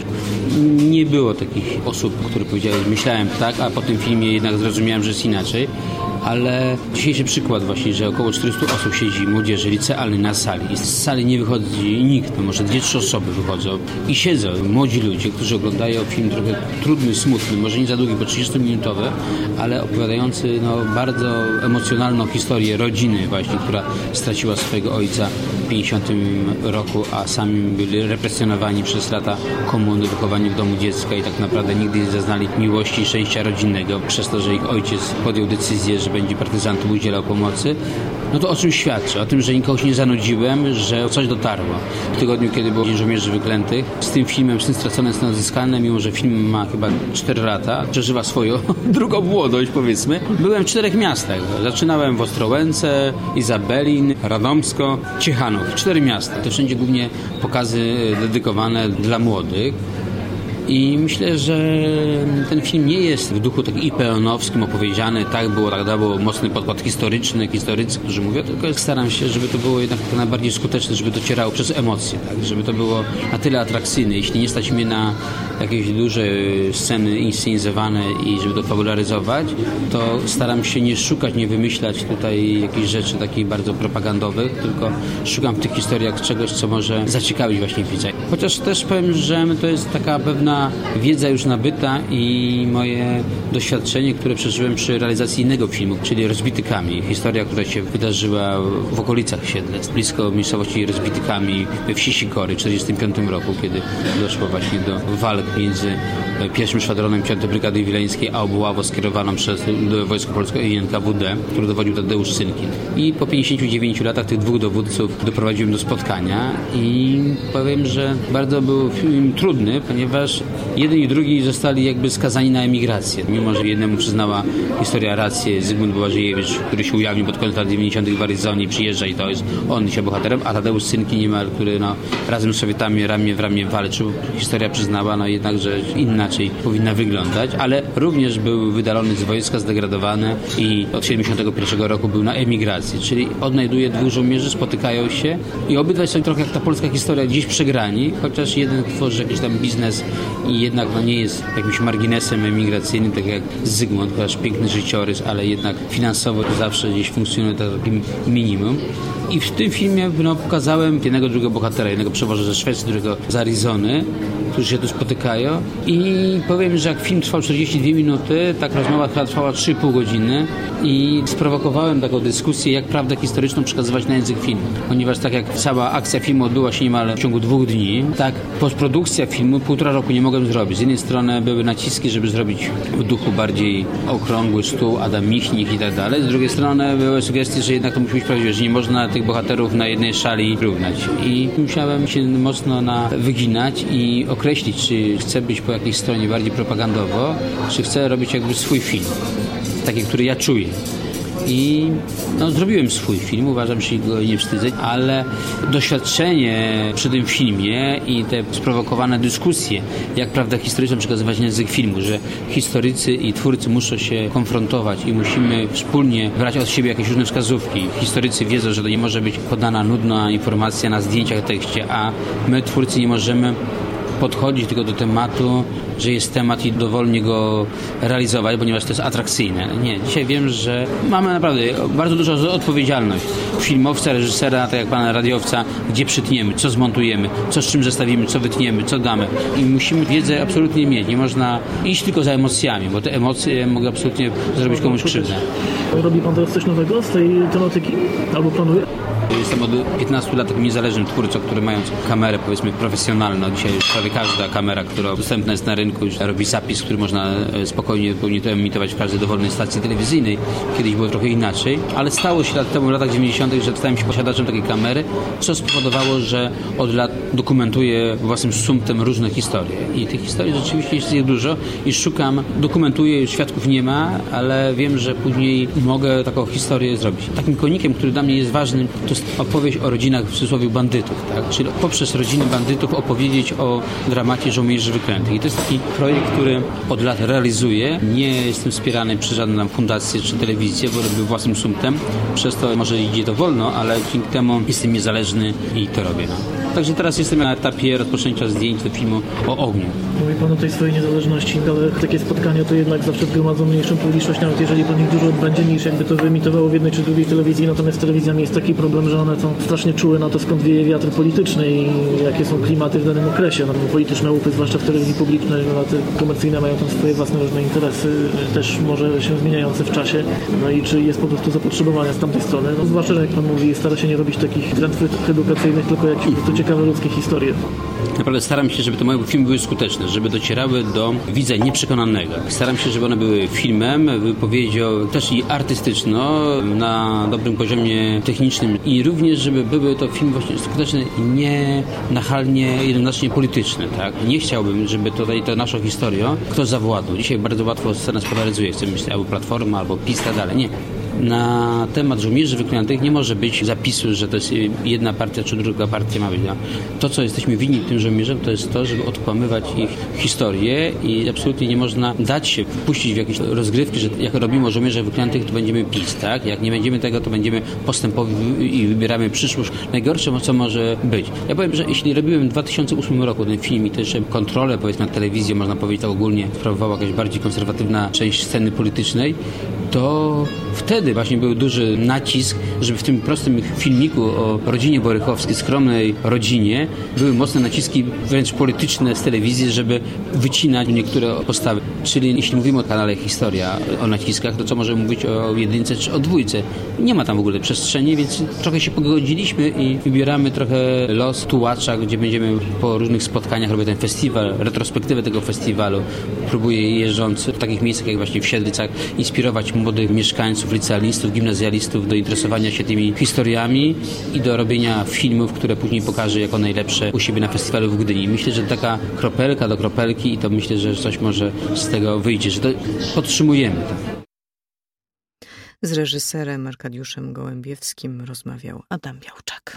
S13: Nie było takich osób, które powiedziały, myślałem tak, a po tym filmie jednak zrozumiałem, że jest inaczej. Ale dzisiejszy przykład właśnie, że około 400 osób siedzi, młodzieży licealnej na sali i z sali nie wychodzi nikt, może 2-3 osoby wychodzą i siedzą młodzi ludzie, którzy oglądają film trochę trudny, smutny, może nie za długi, bo 30-minutowy, ale opowiadający bardzo emocjonalną historię rodziny właśnie, która straciła swojego ojca w 50 roku, a sami byli represjonowani przez lata komuny, wychowani w domu dziecka i tak naprawdę nigdy nie zaznali miłości i szczęścia rodzinnego przez to, że ich ojciec podjął decyzję, że będzie partyzantom udzielał pomocy. To o czym świadczy? O tym, że nikogo nie zanudziłem, że coś dotarło. W tygodniu, kiedy było Dzień Żołnierzy Wyklętych, z tym filmem Syn stracony, syn odzyskany, mimo że film ma chyba 4 lata, przeżywa swoją drugą młodość, powiedzmy. Byłem w 4 miastach. Zaczynałem w Ostrołęce, Izabelin, Radomsko, Ciechanów. 4 miasta. To wszędzie głównie pokazy dedykowane dla młodych. I myślę, że ten film nie jest w duchu takim IPN-owskim opowiedziany, tak było mocny podkład historyczny, historycy, którzy mówią, tylko staram się, żeby to było jednak tak najbardziej skuteczne, żeby docierało przez emocje, tak? Żeby to było na tyle atrakcyjne. Jeśli nie stać mnie na jakieś duże sceny inscenizowane i żeby to fabularyzować, to staram się nie szukać, nie wymyślać tutaj jakichś rzeczy takich bardzo propagandowych, tylko szukam w tych historiach czegoś, co może zaciekawić właśnie widza. Chociaż też powiem, że to jest taka pewna wiedza już nabyta i moje doświadczenie, które przeżyłem przy realizacji innego filmu, czyli Rozbity Kamień. Historia, która się wydarzyła w okolicach Siedlec, blisko miejscowości Rozbity Kamień we wsi Sikory w 1945 roku, kiedy doszło właśnie do walk między pierwszym szwadronem 5. Brygady Wileńskiej a Obławą skierowaną przez Wojsko Polskie i NKWD, który dowodził Tadeusz Synkin. I po 59 latach tych dwóch dowódców doprowadziłem do spotkania i powiem, że bardzo był film trudny, ponieważ jeden i drugi zostali jakby skazani na emigrację. Mimo że jednemu przyznała historia rację Zygmunt Błażejewicz, który się ujawnił pod koniec lat 90. w Arizonie, przyjeżdża i to jest on się bohaterem, a Tadeusz Synkin niemal, który razem z Sowietami ramię w ramię walczył. Historia przyznała jednak, że inaczej powinna wyglądać, ale również był wydalony z wojska, zdegradowany i od 71 roku był na emigracji, czyli odnajduje dwóch żołnierzy, spotykają się i obydwaj są trochę jak ta polska historia, gdzieś przegrani, chociaż jeden tworzy jakiś tam biznes i jednak nie jest jakimś marginesem emigracyjnym, tak jak Zygmunt, chociaż piękny życiorys, ale jednak finansowo zawsze gdzieś funkcjonuje takim minimum. I w tym filmie pokazałem jednego drugiego bohatera, jednego przewoża ze Szwecji, drugiego z Arizony, którzy się tu spotykają i powiem, że jak film trwał 42 minuty, tak rozmowa trwała 3,5 godziny i sprowokowałem taką dyskusję, jak prawdę historyczną przekazywać na język filmu. Ponieważ tak jak cała akcja filmu odbyła się niemal w ciągu 2 dni, tak postprodukcja filmu 1,5 roku nie mogłem zrobić. Z jednej strony były naciski, żeby zrobić w duchu bardziej okrągły stół, Adam Michnik i tak dalej. Z drugiej strony były sugestie, że jednak to musi być prawdziwe, że nie można tych bohaterów na jednej szali równać. I musiałem się mocno wyginać i określić, czy chcę być po jakiejś stronie bardziej propagandowo, czy chcę robić jakby swój film, taki, który ja czuję. I zrobiłem swój film, uważam, że się go nie wstydzę, ale doświadczenie przy tym filmie i te sprowokowane dyskusje, jak prawda historyczną przekazywać na język filmu, że historycy i twórcy muszą się konfrontować i musimy wspólnie brać od siebie jakieś różne wskazówki. Historycy wiedzą, że to nie może być podana nudna informacja na zdjęciach, tekście, a my, twórcy, nie możemy podchodzić tylko do tematu, że jest temat i dowolnie go realizować, ponieważ to jest atrakcyjne. Nie, dzisiaj wiem, że mamy naprawdę bardzo dużą odpowiedzialność filmowca, reżysera, tak jak pana radiowca, gdzie przytniemy, co zmontujemy, co z czym zestawimy, co wytniemy, co damy. I musimy wiedzę absolutnie mieć. Nie można iść tylko za emocjami, bo te emocje mogą absolutnie zrobić komuś krzywdę.
S12: Robi pan teraz coś nowego z tej tematyki? Albo planuje?
S13: Jestem od 15 lat takim niezależnym twórcą, który mając kamerę, powiedzmy, profesjonalną. Dzisiaj już prawie każda kamera, która dostępna jest na rynku, już robi zapis, który można spokojnie to emitować w każdej dowolnej stacji telewizyjnej. Kiedyś było trochę inaczej, ale stało się lat temu, w latach 90., że stałem się posiadaczem takiej kamery, co spowodowało, że od lat dokumentuję własnym sumptem różne historie. I tych historii rzeczywiście jest ich dużo i szukam, dokumentuję, świadków nie ma, ale wiem, że później mogę taką historię zrobić. Takim konikiem, który dla mnie jest ważny, to jest opowieść o rodzinach w cudzysłowie bandytów, tak? Czyli poprzez rodziny bandytów opowiedzieć o dramacie żołnierzy wyklętych. I to jest taki projekt, który od lat realizuję. Nie jestem wspierany przez żadną fundację czy telewizję, bo robię własnym sumptem. Przez to może idzie to wolno, ale dzięki temu jestem niezależny i to robię. Także teraz jestem na etapie rozpoczęcia zdjęć do filmu o ogniu.
S12: Mówi pan o tej swojej niezależności, ale takie spotkania to jednak zawsze zgromadzą mniejszą publiczność, nawet jeżeli pan ich dużo odbędzie, niż jakby to wyemitowało w jednej czy drugiej telewizji. Natomiast z telewizjami jest taki problem, że one są strasznie czułe na to, skąd wieje wiatr polityczny i jakie są klimaty w danym okresie. No, polityczne łupy, zwłaszcza w telewizji publicznej, te komercyjne mają tam swoje własne różne interesy, też może się zmieniające w czasie. No i czy jest po prostu zapotrzebowanie z tamtej strony. No, zwłaszcza, że jak pan mówi, stara się nie robić takich drętwych edukacyjnych, tylko jakieś po prostu ciekawe ludzkie historie.
S13: Naprawdę staram się, żeby te moje filmy były skuteczne, żeby docierały do widza nieprzekonanego. Staram się, żeby one były filmem, wypowiedzią też i artystyczną, na dobrym poziomie technicznym i również, żeby były to filmy właśnie skuteczne i nie nachalnie, jednoznacznie polityczne. Tak? Nie chciałbym, żeby tutaj to naszą historią ktoś zawładnął. Dzisiaj bardzo łatwo scena spolaryzuje. Chcemy myśleć albo Platforma, albo PiS, tak dalej. Nie. na temat żołnierzy wyklętych nie może być zapisu, że to jest jedna partia czy druga partia ma być. To, co jesteśmy winni tym żołnierzom, to jest to, żeby odkłamywać ich historię i absolutnie nie można dać się wpuścić w jakieś rozgrywki, że jak robimy o żołnierzach wyklętych, to będziemy PiS, tak? Jak nie będziemy tego, to będziemy postępowi i wybieramy przyszłość. Najgorsze, co może być. Ja powiem, że jeśli robiłem w 2008 roku ten film i też kontrolę, powiedzmy, na telewizję, można powiedzieć tak ogólnie, sprawowała jakaś bardziej konserwatywna część sceny politycznej, to wtedy właśnie był duży nacisk, żeby w tym prostym filmiku o rodzinie Borychowskiej, skromnej rodzinie, były mocne naciski wręcz polityczne z telewizji, żeby wycinać niektóre postawy. Czyli jeśli mówimy o kanale Historia, o naciskach, to co możemy mówić o jedynce czy o dwójce? Nie ma tam w ogóle przestrzeni, więc trochę się pogodziliśmy i wybieramy trochę los tułacza, gdzie będziemy po różnych spotkaniach robić ten festiwal, retrospektywę tego festiwalu. Próbuję jeżdżąc w takich miejscach jak właśnie w Siedlcach inspirować młodych mieszkańców, licealistów, gimnazjalistów do interesowania się tymi historiami i do robienia filmów, które później pokażę jako najlepsze u siebie na festiwalu w Gdyni. Myślę, że taka kropelka do kropelki i to myślę, że coś może z tego wyjdzie, że to podtrzymujemy to.
S3: Z reżyserem Arkadiuszem Gołębiewskim rozmawiał Adam Białczak.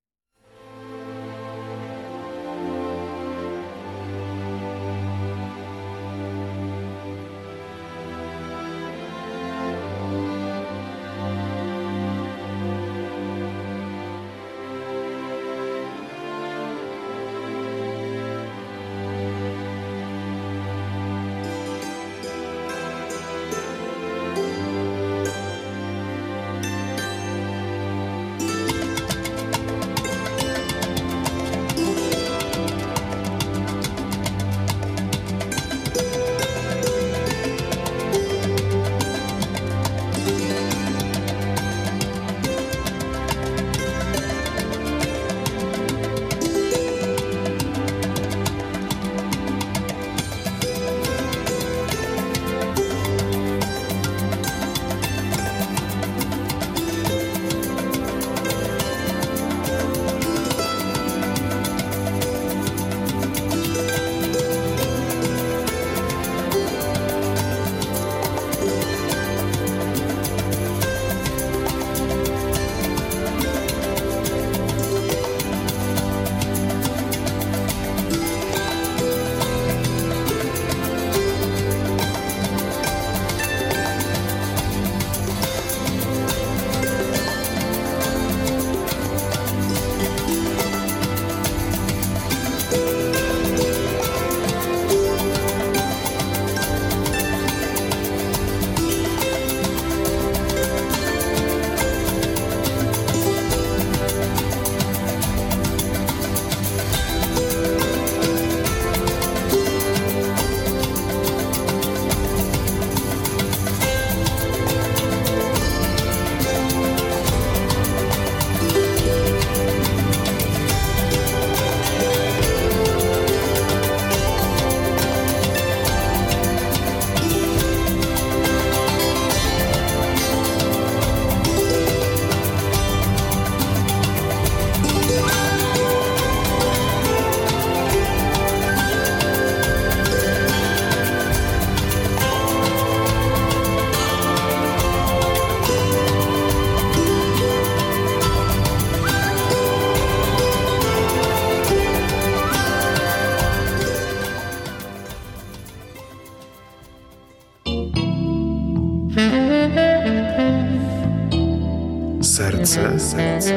S8: Serce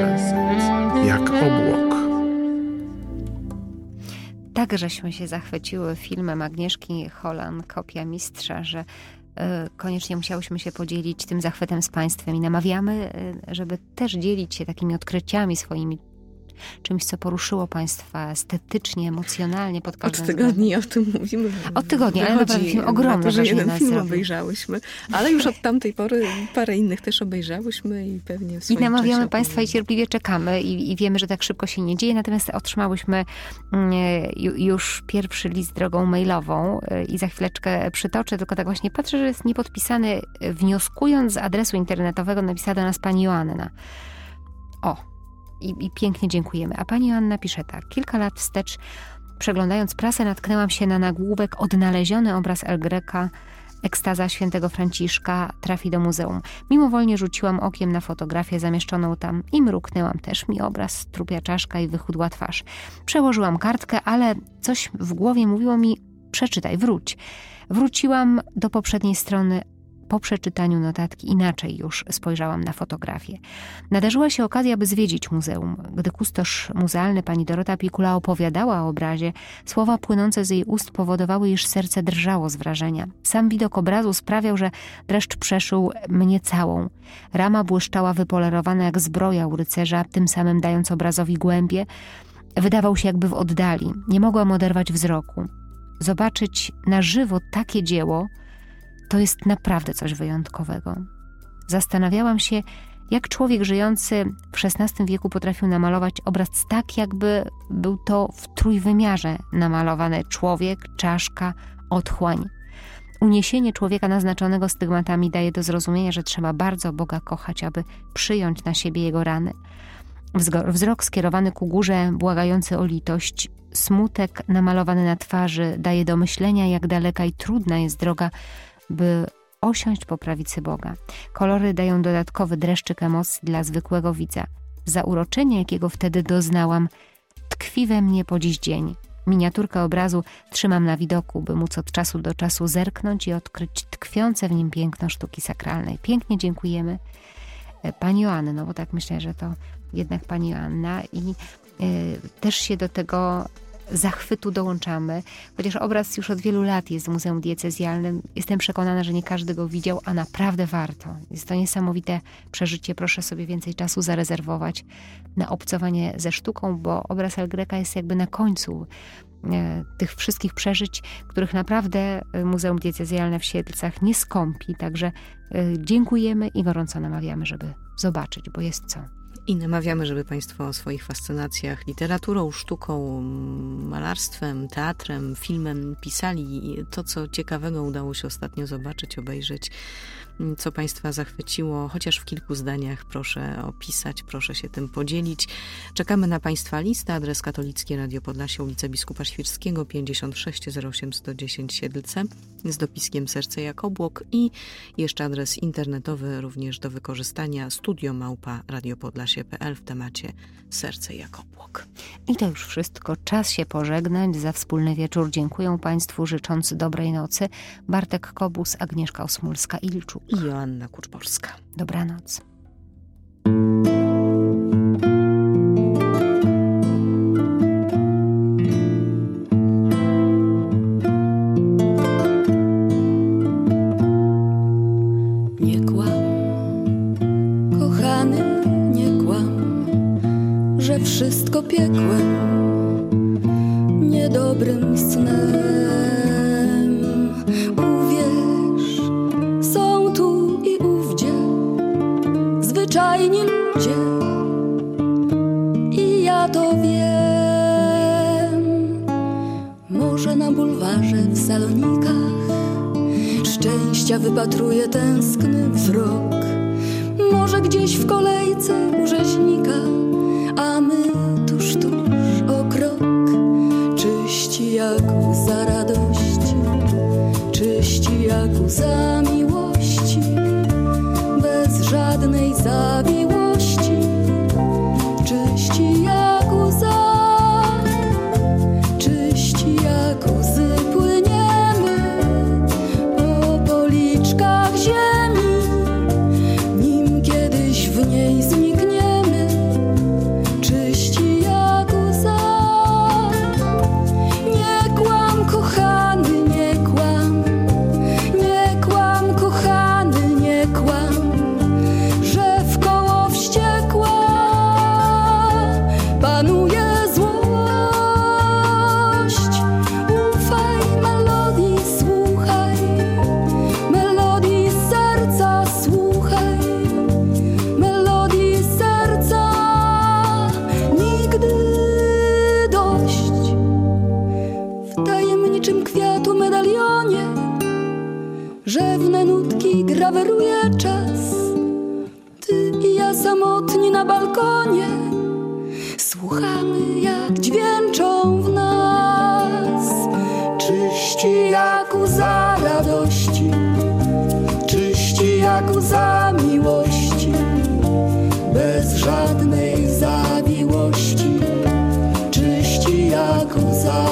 S8: jak obłok.
S4: Tak, żeśmy się zachwyciły filmem Agnieszki Holland, Kopia Mistrza, że koniecznie musiałyśmy się podzielić tym zachwytem z Państwem i namawiamy, żeby też dzielić się takimi odkryciami swoimi, czymś, co poruszyło Państwa estetycznie, emocjonalnie pod każdym
S3: względem. Od tygodni o tym mówimy.
S4: Od tygodni, ale naprawdę film ogromny.
S3: To, że jeden film obejrzałyśmy, ale już od tamtej pory parę innych też obejrzałyśmy i pewnie w swoim
S4: I namawiamy
S3: czasie
S4: Państwa i cierpliwie czekamy i wiemy, że tak szybko się nie dzieje, natomiast otrzymałyśmy już pierwszy list drogą mailową i za chwileczkę przytoczę, tylko tak właśnie patrzę, że jest niepodpisany. Wnioskując z adresu internetowego napisała do nas pani Joanna. I pięknie dziękujemy. A pani Joanna pisze tak. Kilka lat wstecz, przeglądając prasę, natknęłam się na nagłówek odnaleziony obraz El Greca Ekstaza świętego Franciszka trafi do muzeum. Mimowolnie rzuciłam okiem na fotografię zamieszczoną tam i mruknęłam też mi obraz, trupia czaszka i wychudła twarz. Przełożyłam kartkę, ale coś w głowie mówiło mi: przeczytaj, wróć. Wróciłam do poprzedniej strony. Po przeczytaniu notatki inaczej już spojrzałam na fotografię. Nadarzyła się okazja, by zwiedzić muzeum. Gdy kustosz muzealny pani Dorota Pikula opowiadała o obrazie, słowa płynące z jej ust powodowały, iż serce drżało z wrażenia. Sam widok obrazu sprawiał, że dreszcz przeszył mnie całą. Rama błyszczała wypolerowana jak zbroja u rycerza, tym samym dając obrazowi głębię. Wydawał się jakby w oddali. Nie mogłam oderwać wzroku. Zobaczyć na żywo takie dzieło to jest naprawdę coś wyjątkowego. Zastanawiałam się, jak człowiek żyjący w XVI wieku potrafił namalować obraz tak, jakby był to w trójwymiarze namalowany człowiek, czaszka, otchłań. Uniesienie człowieka naznaczonego stygmatami daje do zrozumienia, że trzeba bardzo Boga kochać, aby przyjąć na siebie jego rany. Wzrok skierowany ku górze, błagający o litość, smutek namalowany na twarzy daje do myślenia, jak daleka i trudna jest droga, by osiąść po prawicy Boga. Kolory dają dodatkowy dreszczyk emocji dla zwykłego widza. Zauroczenie, jakiego wtedy doznałam, tkwi we mnie po dziś dzień. Miniaturkę obrazu trzymam na widoku, by móc od czasu do czasu zerknąć i odkryć tkwiące w nim piękno sztuki sakralnej. Pięknie dziękujemy pani Joanny, no bo tak myślę, że to jednak pani Joanna i też się do tego zachwytu dołączamy, chociaż obraz już od wielu lat jest w Muzeum Diecezjalnym. Jestem przekonana, że nie każdy go widział, a naprawdę warto. Jest to niesamowite przeżycie. Proszę sobie więcej czasu zarezerwować na obcowanie ze sztuką, bo obraz El Greca jest jakby na końcu tych wszystkich przeżyć, których naprawdę Muzeum Diecezjalne w Siedlcach nie skąpi. Także dziękujemy i gorąco namawiamy, żeby zobaczyć, bo jest co.
S3: I namawiamy, żeby Państwo o swoich fascynacjach literaturą, sztuką, malarstwem, teatrem, filmem pisali to, co ciekawego udało się ostatnio zobaczyć, obejrzeć, co Państwa zachwyciło, chociaż w kilku zdaniach proszę opisać, proszę się tym podzielić. Czekamy na Państwa listę. Adres Katolickie Radio Podlasie, ulica Biskupa Świrskiego, 56 08 110 Siedlce, z dopiskiem Serce jak obłok i jeszcze adres internetowy również do wykorzystania, studio@radiopodlasie.pl w temacie Serce jak obłok.
S4: I to już wszystko. Czas się pożegnać. Za wspólny wieczór dziękuję Państwu, życząc dobrej nocy. Bartek Kobus, Agnieszka Osmulska-Ilczuk
S3: i Joanna Kuczborska.
S4: Dobranoc.
S11: Nie kłam, kochany, nie kłam, że wszystko piekłem, niedobrym snem. Zwyczajni ludzie i ja to wiem. Może na bulwarze w Salonikach szczęścia wypatruje tęskny wzrok. Może gdzieś w kolejce u rzeźnika, a my tuż o krok. Czyści jak łza radości, czyści jak łza miłości, bez żadnej zawiłości, czyści jak łza, czyści jak łzy płyniemy po policzkach ziemi, nim kiedyś w niej znikniemy, czyści jak łza. Nie kłam, kochany, nie kłam, nie kłam, kochany, nie kłam, że wkoło wściekła panuje złość. Ufaj melodii, słuchaj, melodii serca, słuchaj, melodii serca, nigdy dość. W tajemniczym kwiatu medalionie rzewne nutki graweruje czas. Ty i ja samotni na balkonie słuchamy, jak dźwięczą w nas. Czyści jak
S14: jak łza radości, czyści jak łza miłości, bez żadnej zawiłości, czyści jak łza,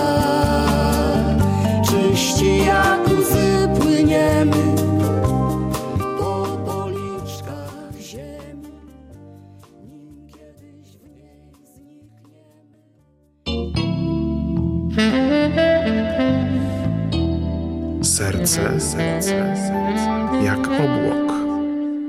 S14: czyści jak łzy płyniemy po policzkach ziemi, nim kiedyś w niej znikniemy.
S8: Serce jak obłok.